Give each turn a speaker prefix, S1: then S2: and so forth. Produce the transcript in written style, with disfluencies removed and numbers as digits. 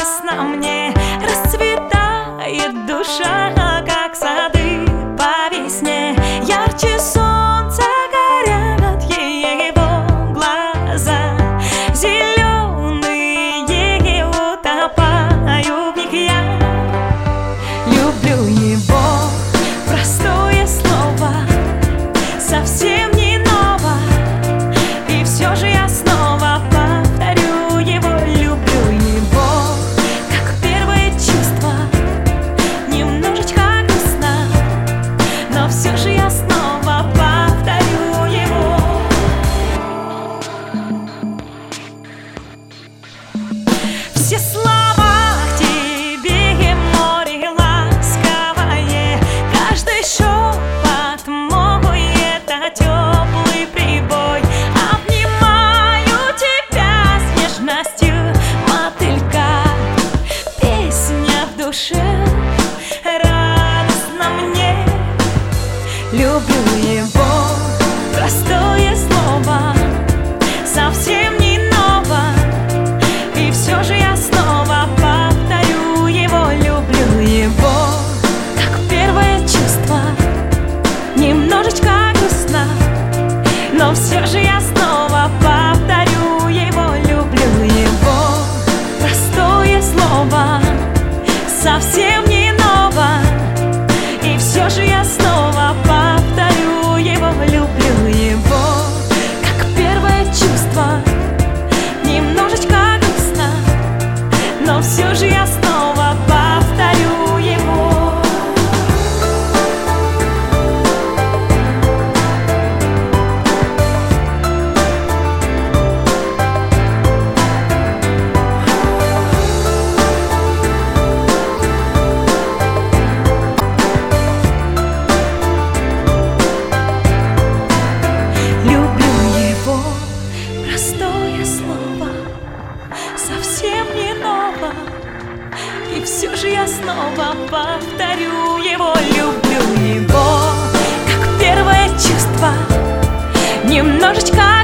S1: радостно мне, расцветает душа, как сады по весне. Ярче солнца горят его глаза, зеленые утопаю в них я. Люблю его, простое слово, совсем не ново, и все же я снова повторю его. Люблю его, как первое чувство, немножечко грустно, но все же я снова повторю его. Все слова к тебе, море ласковое, каждый шепот мой — это теплый прибой. Обнимаю тебя с нежностью мотылька, песня в душе радостно мне. Люблю его, простое слово, совсем не ново, и все же я снова повторю его. Люблю его, как первое чувство, немножечко грустно, но все же я снова повторю его. Люблю его, простое слово, совсем не ново, и все же я снова повторю его. Люблю его, как первое чувство, немножечко грустно, но все же я снова повторю его. Люблю его, простое слово, совсем не ново, и все же я снова повторю его. Люблю его, как первое чувство, немножечко